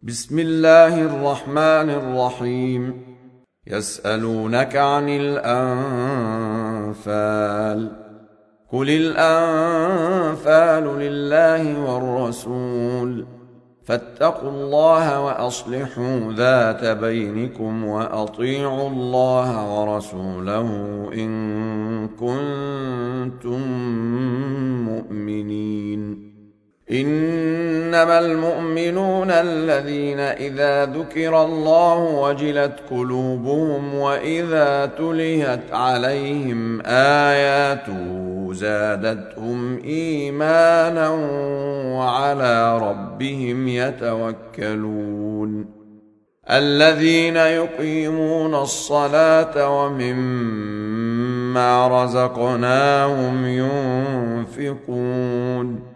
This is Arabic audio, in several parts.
بسم الله الرحمن الرحيم. يسألونك عن الأنفال، قل الأنفال لله والرسول، فاتقوا الله وأصلحوا ذات بينكم وأطيعوا الله ورسوله إن كنتم مؤمنين. إنما المؤمنون الذين إذا ذكر الله وجلت قلوبهم وإذا تليت عليهم آياته زادتهم إيمانا وعلى ربهم يتوكلون. الذين يقيمون الصلاة ومما رزقناهم ينفقون.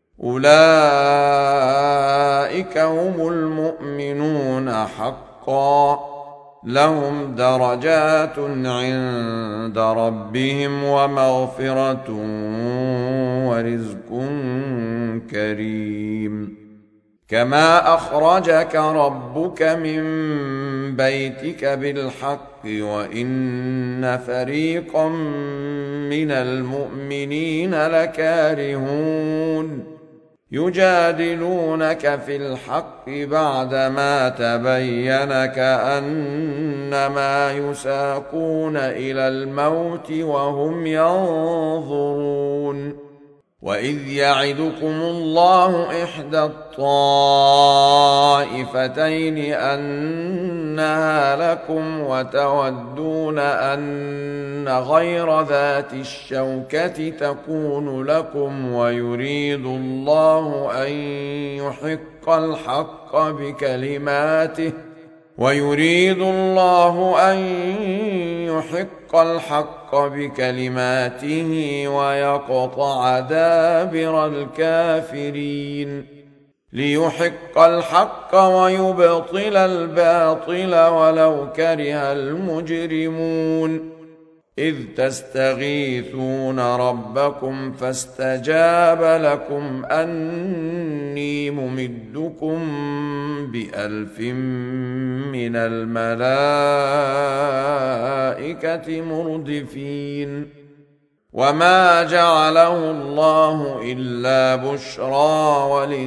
أولئك هم المؤمنون حقا، لهم درجات عند ربهم ومغفرة ورزق كريم. كما أخرجك ربك من بيتك بالحق وإن فريقا من المؤمنين لكارهون. يجادلونك في الحق بعدما تبين كأنما يساقون إلى الموت وهم ينظرون. وإذ يعدكم الله إحدى الطائفتين أنها لكم وتودون أن غير ذات الشوكة تكون لكم ويريد الله أن يحق الحق بكلماته ويقطع دابر الكافرين. ليحق الحق ويبطل الباطل ولو كره المجرمون. إذ تستغيثون ربكم فاستجاب لكم أني ممدكم ب1000 من الملائكة مردفين. وما جعله الله إلا بشرى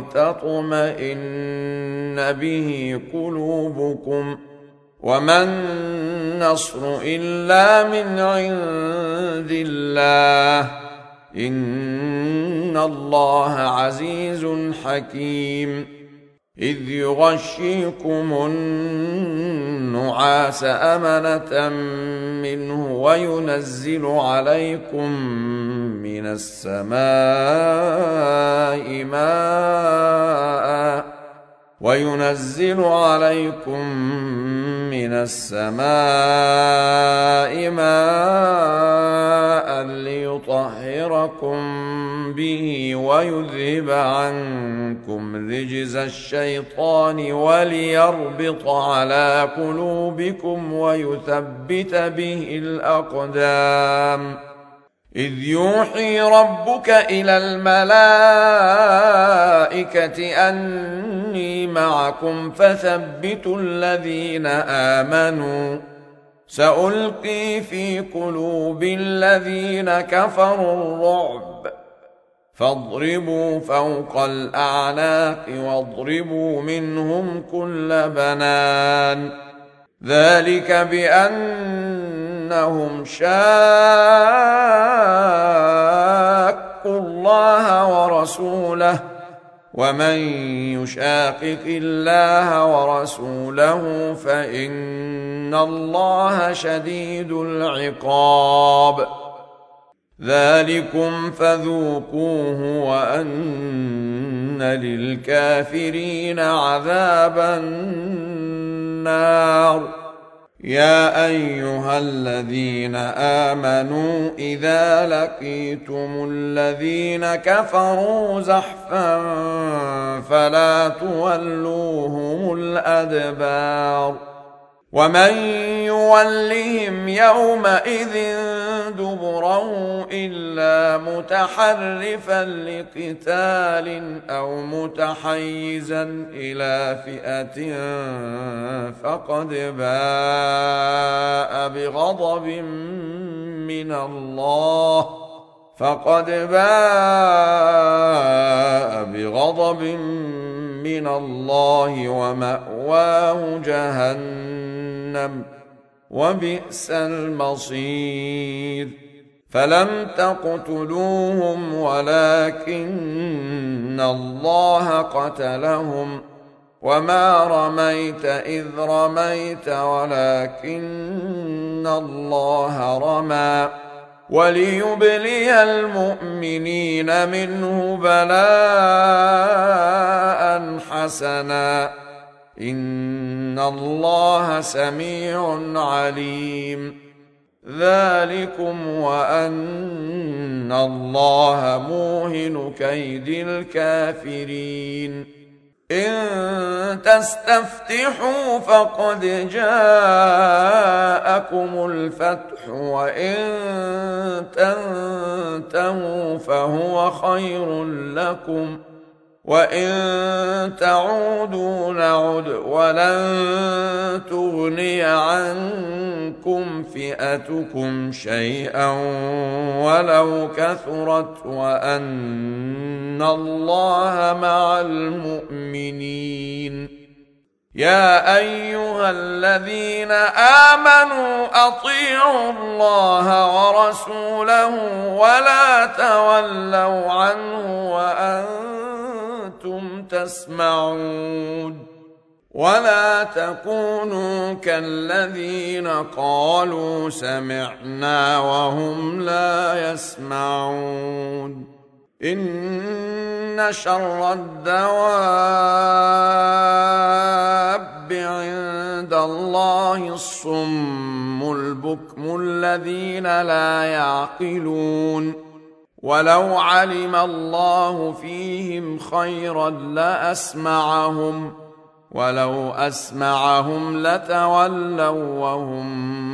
ولتطمئن به قلوبكم، وما النصر إلا من عند الله، إن الله عزيز حكيم. إذ يغشيكم النعاس أمنة منه وينزل عليكم من السماء ماء ليطهركم به ويذهب عنكم رجز الشيطان وليربط على قلوبكم ويثبت به الأقدام. إذ يوحي ربك إلى الملائكة أني معكم فثبتوا الذين آمنوا. سألقي في قلوب الذين كفروا الرعب، فاضربوا فوق الأعناق واضربوا منهم كل بنان. ذلك بأنهم شاقوا الله ورسوله، ومن يشاقق الله ورسوله فإن الله شديد العقاب. ذلكم فذوقوه وأن للكافرين عذاب النار. يا أيها الذين آمنوا إذا لقيتم الذين كفروا زحفا فلا تولوهم الأدبار. ومن يولهم يومئذ دبره إلا متحرفا لقتال أو متحيزا إلى فئة فقد باء بغضب من الله ومأواه جهنم وبئس المصير فلم تقتلوهم ولكن الله قتلهم وما رميت إذ رميت ولكن الله رمى وليبلي المؤمنين منه بلاء حسنا إن الله سميع عليم ذلكم وأن الله موهن كيد الكافرين إن تستفتحوا فقد جاءكم الفتح وإن تنتهوا فهو خير لكم وإن تعودوا نعد ولن تغني عنكم فئتكم شيئا ولو كثرت وأن الله مع المؤمنين يا أيها الذين آمنوا أطيعوا الله ورسوله ولا تولوا عنه وأنتم تسمعون ولا تكونوا كالذين قالوا سمعنا وهم لا يسمعون إن شر الدواب عند الله الصم البكم الذين لا يعقلون ولو علم الله فيهم خيرا لأسمعهم ولو أسمعهم لتولوا وهم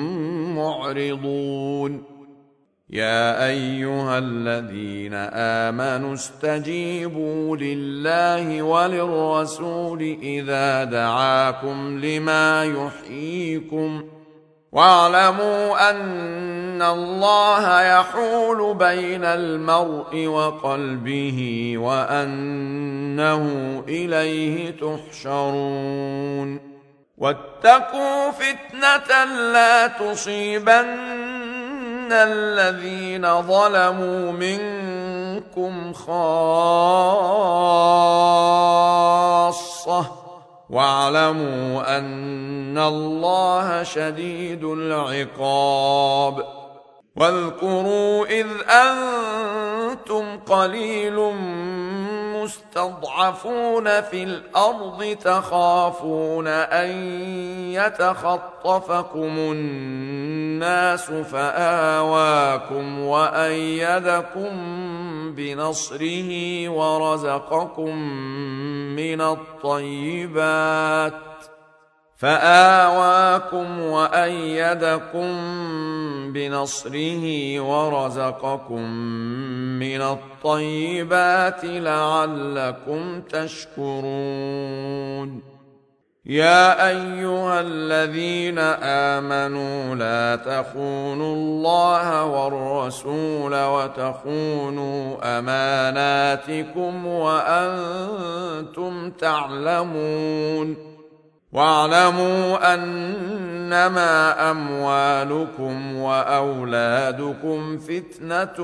معرضون يا أيها الذين آمنوا استجيبوا لله وللرسول إذا دعاكم لما يحييكم واعلموا أن الله يحول بين المرء وقلبه وأنه إليه تحشرون واتقوا فتنة لا تصيبن الذين ظلموا منكم خاصة واعلموا أن الله شديد العقاب واذكروا إذ أنتم قليل مستضعفون في الأرض تخافون أن يتخطفكم الناس فآواكم وأيدكم بنصره ورزقكم من الطيبات لعلكم تشكرون يا أيها الذين آمنوا لا تخونوا الله والرسول وتخونوا أماناتكم وأنتم تعلمون واعلموا أنما أموالكم وأولادكم فتنة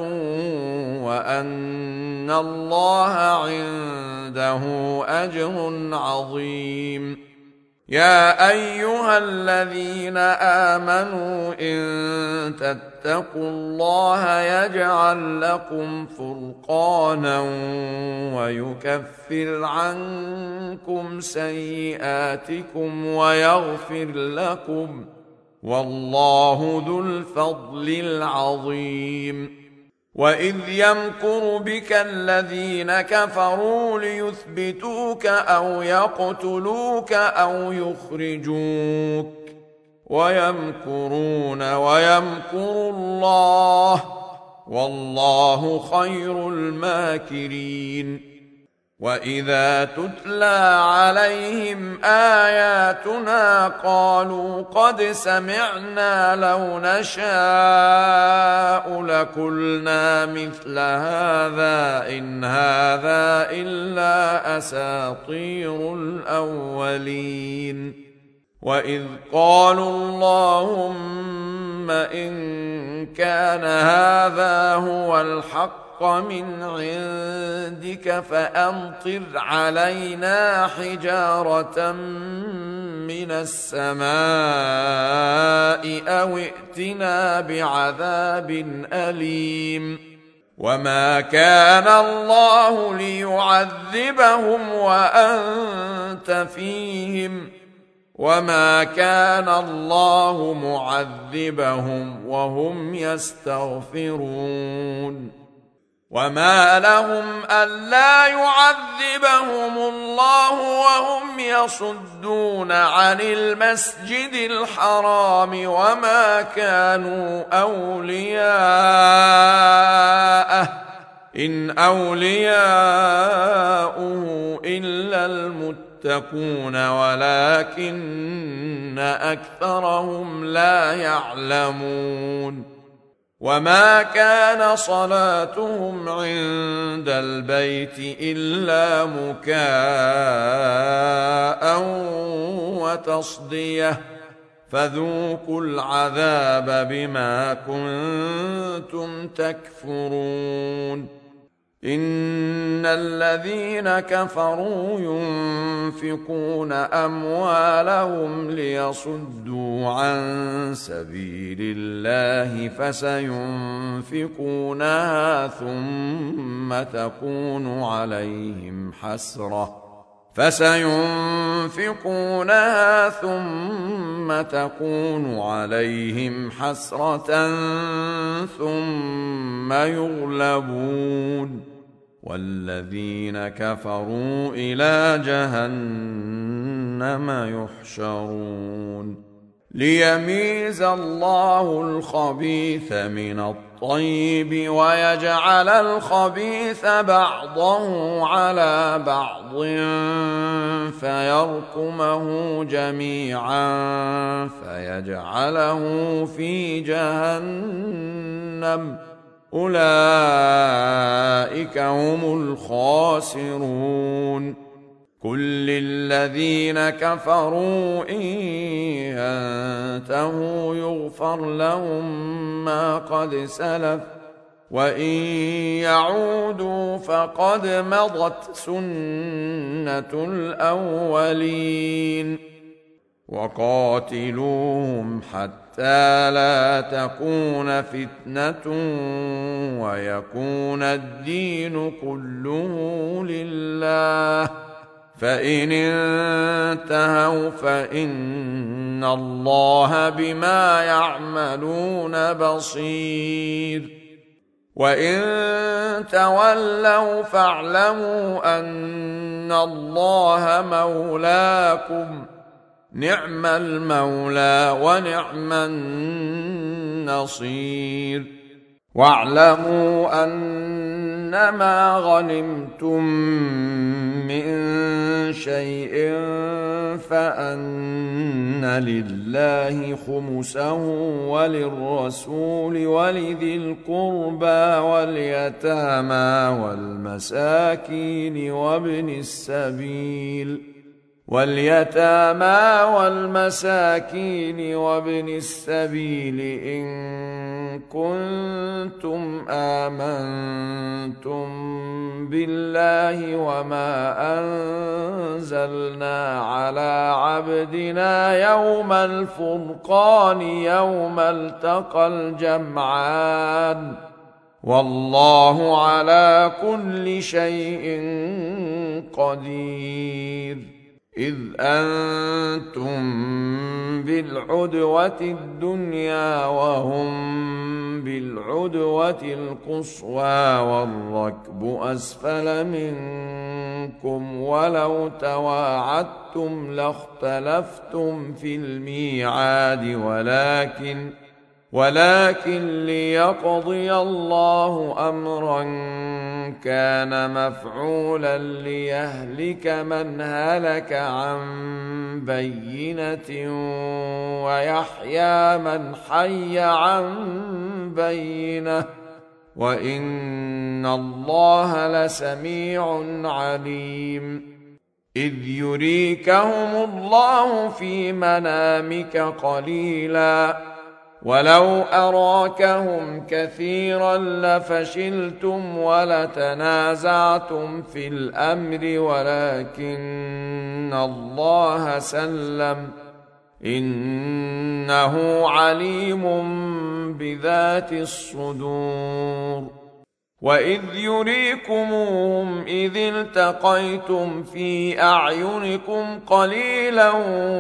وأن الله عنده أجر عظيم يا أيها الذين آمنوا إن تتقوا الله يجعل لكم فرقانا ويكفر عنكم سيئاتكم ويغفر لكم والله ذو الفضل العظيم وإذ يمكر بك الذين كفروا ليثبتوك أو يقتلوك أو يخرجوك ويمكرون ويمكر الله والله خير الماكرين. وإذا تتلى عليهم آياتنا قالوا قد سمعنا لو نشاء لقلنا مثل هذا إن هذا إلا أساطير الأولين. وإذ قالوا اللهم إن كان هذا هو الحق من عندك فأمطر علينا حجارة من السماء أو ائتنا بعذاب أليم. وما كان الله ليعذبهم وأنت فيهم وما كان الله معذبهم وهم يستغفرون. وما لهم ألا يعذبهم الله وهم يصدون عن المسجد الحرام وما كانوا أولياءه إن أولياؤه إلا المتقون ولكن أكثرهم لا يعلمون. وما كان صلاتهم عند البيت إلا مكاء وتصدية فذوقوا العذاب بما كنتم تكفرون. إن الذين كفروا ينفقون أموالهم ليصدوا عن سبيل الله فسينفقونها ثم تكون عليهم حسرة ثم يغلبون والذين كفروا إلى جهنم يحشرون. ليميز الله الخبيث من الطيب ويجعل الخبيث بعضه على بعض فيركمه جميعا فيجعله في جهنم أولئك هم الخاسرون. قل للذين كفروا إن ينتهوا يغفر لهم ما قد سلف وإن يعودوا فقد مضت سنة الأولين. وقاتلوهم حتى لا تكون فتنة ويكون الدين كله لله فإن انتهوا فإن الله بما يعملون بصير. وإن تولوا فاعلموا أن الله مولاكم نعم المولى ونعم النصير. واعلموا أنما غنمتم من شيء فأن لله خمسه وللرسول ولذي القربى واليتامى والمساكين وابن السبيل إن كنتم آمنتم بالله وما أنزلنا على عبدنا يوم الفرقان يوم التقى الجمعان والله على كل شيء قدير. إذ أنتم بالعدوة الدنيا وهم بالعدوة القصوى والركب أسفل منكم منكم ولو تواعدتم لاختلفتم في الميعاد ولكن ليقضي الله أمرا كان مفعولا ليهلك من هلك عن بينة ويحيى من حي عن بينة وإن الله لسميع عليم إذ يريكهم الله في منامك قليلا ولو أراكهم كثيرا لفشلتم ولتنازعتم في الأمر ولكن الله سلم إنه عليم بذات الصدور وإذ يريكموهم إذ التقيتم في أعينكم قليلا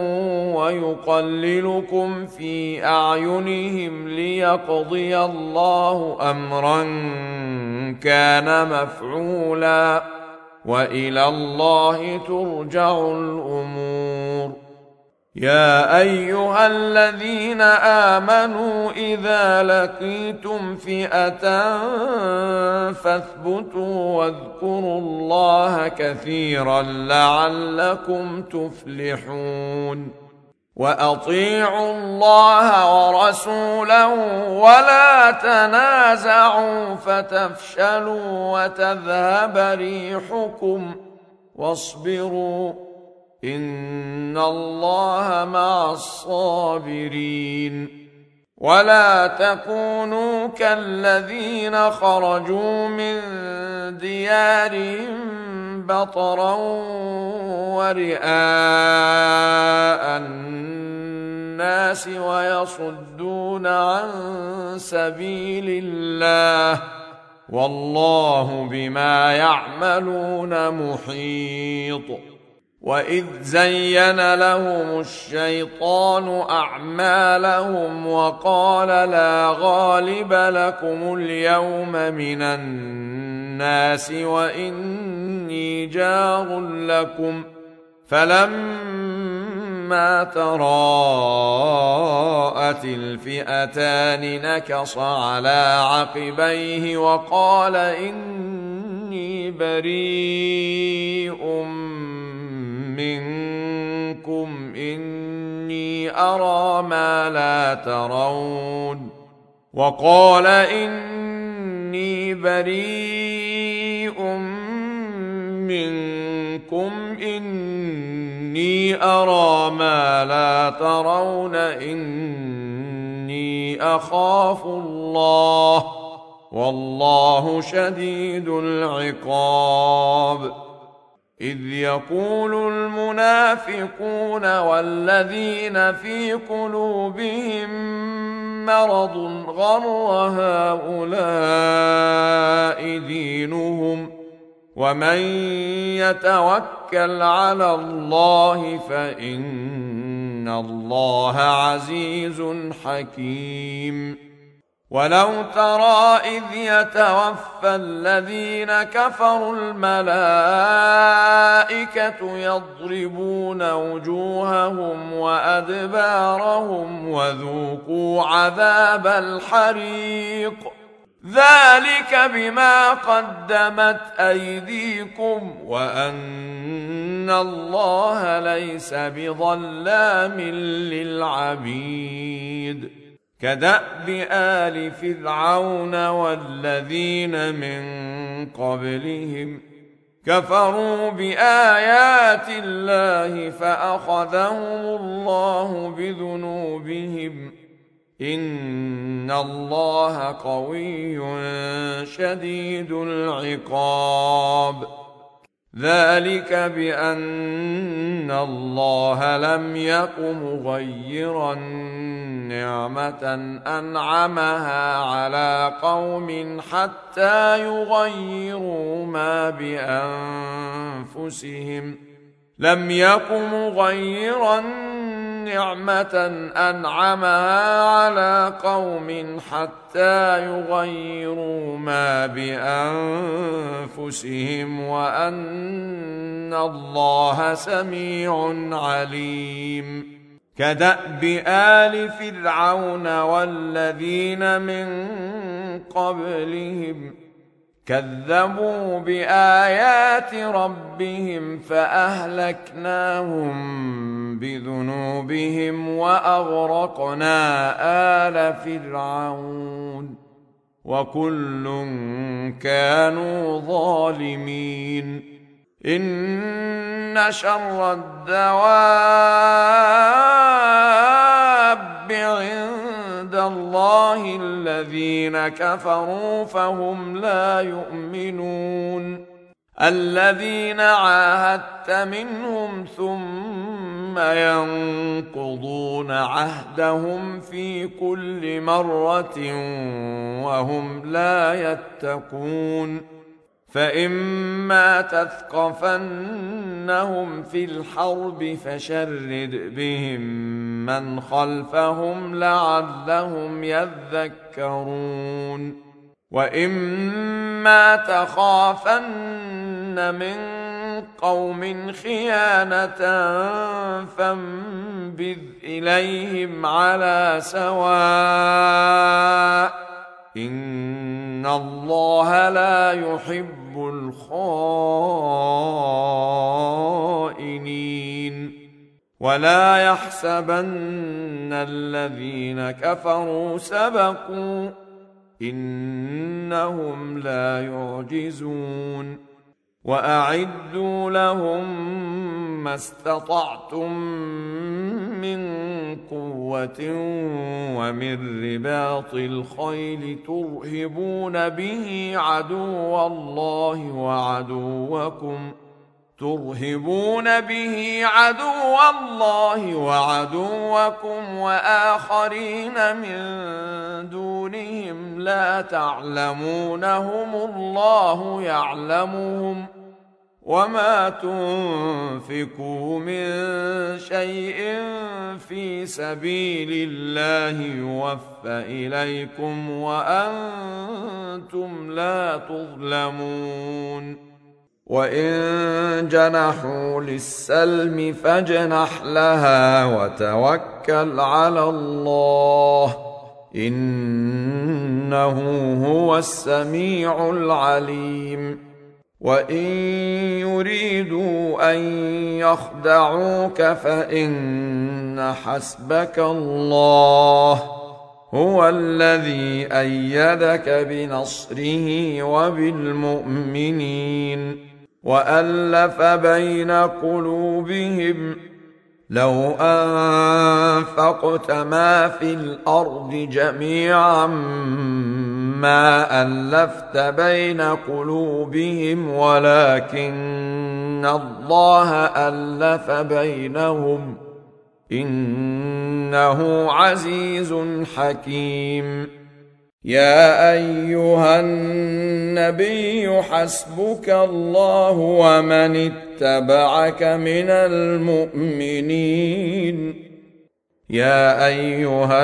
ويقللكم في أعينهم ليقضي الله أمرا كان مفعولا وإلى الله ترجع الأمور يا أيها الذين آمنوا إذا لقيتم فئة فاثبتوا واذكروا الله كثيرا لعلكم تفلحون وأطيعوا الله ورسوله ولا تنازعوا فتفشلوا وتذهب ريحكم واصبروا إن الله مع الصابرين ولا تكونوا كالذين خرجوا من ديارهم بطرا ورئاء الناس ويصدون عن سبيل الله والله بما يعملون محيط وإذ زين لهم الشيطان أعمالهم وقال لا غالب لكم اليوم من الناس وإني جار لكم فلما تراءت الفئتان نكص على عقبيه وقال إني بريء منكم إني أرى ما لا ترون وقال إني بريء منكم إني أرى ما لا ترون إني أخاف الله والله شديد العقاب إذ يقول المنافقون والذين في قلوبهم مرض غر هؤلاء دينهم ومن يتوكل على الله فإن الله عزيز حكيم ولو ترى إذ يتوفى الذين كفروا الملائكة يضربون وجوههم وأدبارهم وذوقوا عذاب الحريق ذلك بما قدمت أيديكم وأن الله ليس بظلام للعبيد كدأب آل فرعون والذين من قبلهم كفروا بآيات الله فأخذهم الله بذنوبهم إن الله قوي شديد العقاب ذلك بأن الله لم يك مغيرا نعمة أنعمها على قوم حتى يغيروا ما بأنفسهم لم يك مغيرا نعمة أنعمها على قوم حتى يغيروا ما بأنفسهم وأن الله سميع عليم. كدأب آل فرعون والذين من قبلهم كذبوا بآيات ربهم فأهلكناهم بذنوبهم وأغرقنا آل فرعون وكل كانوا ظالمين. إن شر الدواب عند الله الذين كفروا فهم لا يؤمنون. الذين عاهدت منهم ثم ينقضون عهدهم في كل مرة وهم لا يتقون. فإما تثقفنهم في الحرب فشرد بهم من خلفهم لعلهم يذكرون. وإما تخافن من قوم خيانة فانبذ إليهم على سواء إن الله لا يحب الخائنين. ولا يحسبن الذين كفروا سبقوا إنهم لا يعجزون. وأعدوا لهم ما استطعتم من قوة ومن رباط الخيل ترهبون به عدو الله وعدوكم وآخرين من دونهم لا تعلمونهم الله يعلمهم. وما تنفقوا من شيء في سبيل الله يوفى إليكم وأنتم لا تظلمون. وإن جنحوا للسلم فاجنح لها وتوكل على الله إنه هو السميع العليم. وإن يريدوا أن يخدعوك فإن حسبك الله هو الذي أيدك بنصره وبالمؤمنين وألف بين قلوبهم لو أنفقت ما في الأرض جميعا ما ألفت بين قلوبهم ولكن الله ألف بينهم إنه عزيز حكيم. يا أيها النبي حسبك الله ومن اتبعك من المؤمنين. يا أيها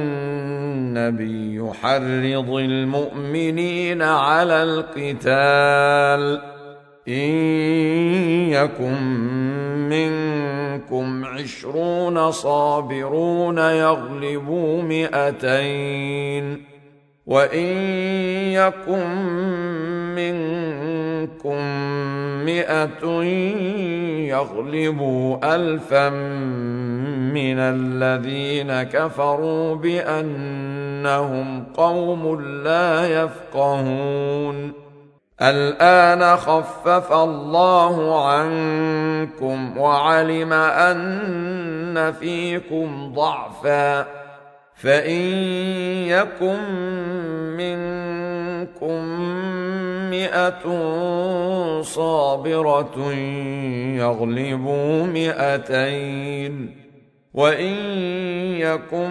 النبي حرض المؤمنين على القتال إن يكن منكم 20 صابرون يغلبوا 200 وإن يكن منكم 100 يغلبوا 1000 من الذين كفروا بأنهم قوم لا يفقهون. الآن خفف الله عنكم وعلم أن فيكم ضعفا فإن يكن منكم 100 صابرة يغلبوا 200 وإن يكن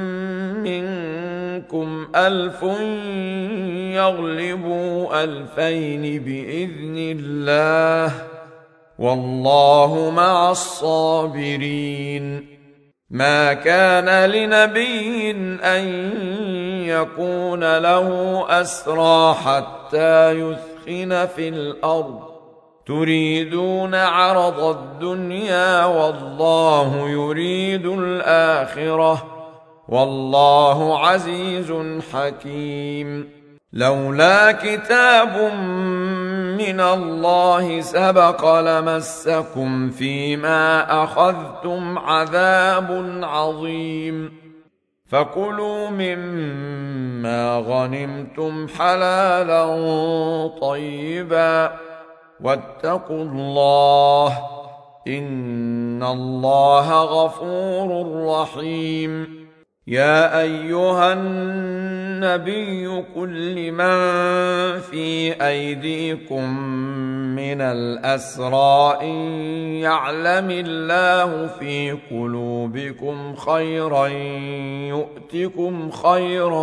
منكم 1000 يغلبوا 2000 بإذن الله والله مع الصابرين. ما كان لنبي أن يكون له أسرى حتى يثخن في الأرض تريدون عرض الدنيا والله يريد الآخرة والله عزيز حكيم. لولا كتاب من الله سبق لمسكم فيما أخذتم عذاب عظيم. فكلوا مما غنمتم حلالا طيبا واتقوا الله إن الله غفور رحيم. يا أيها النبي قل لمن في أيديكم من الأسرى إن يعلم الله في قلوبكم خيرا يؤتكم خيرا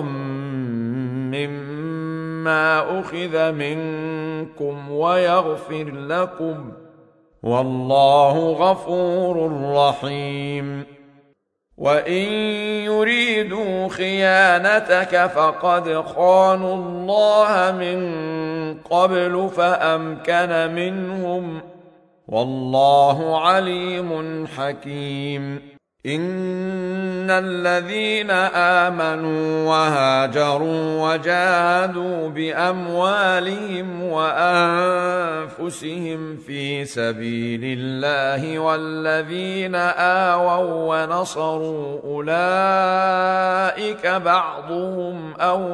مما أخذ منكم ويغفر لكم والله غفور رحيم. وإن يريدوا خيانتك فقد خانوا الله من قبل فأمكن منهم والله عليم حكيم. إن الذين آمنوا وهاجروا وجاهدوا بأموالهم وأنفسهم في سبيل الله والذين آووا ونصروا أولئك بعضهم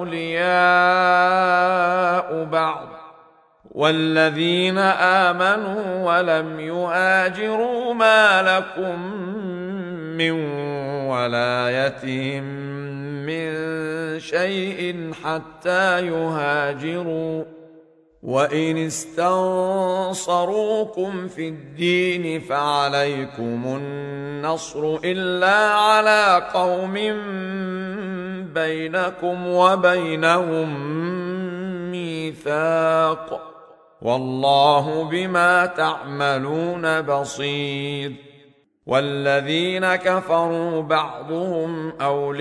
أولياء بعض والذين آمنوا ولم يهاجروا ما لكم من ولايتهم من شيء حتى يهاجروا وإن استنصروكم في الدين فعليكم النصر إلا على قوم بينكم وبينهم ميثاق والله بما تعملون بصير. والذين كفروا بعضهم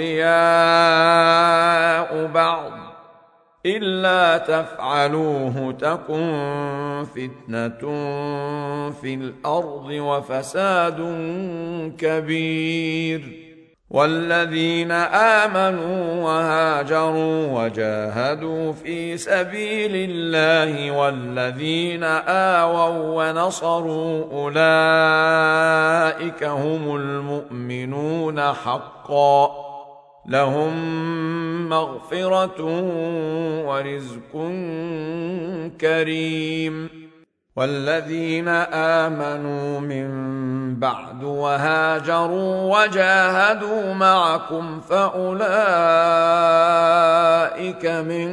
أولياء بعض إلا تفعلوه تكن فتنة في الأرض وفساد كبير. والذين آمنوا وهاجروا وجاهدوا في سبيل الله والذين آووا ونصروا أولئك هم المؤمنون حقا لهم مغفرة ورزق كريم. والذين آمنوا من بعد وهاجروا وجاهدوا معكم فأولئك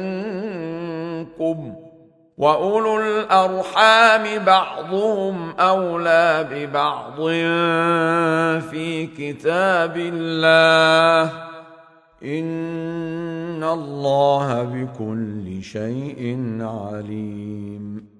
منكم وأولو الأرحام بعضهم أولى ببعض في كتاب الله إن الله بكل شيء عليم.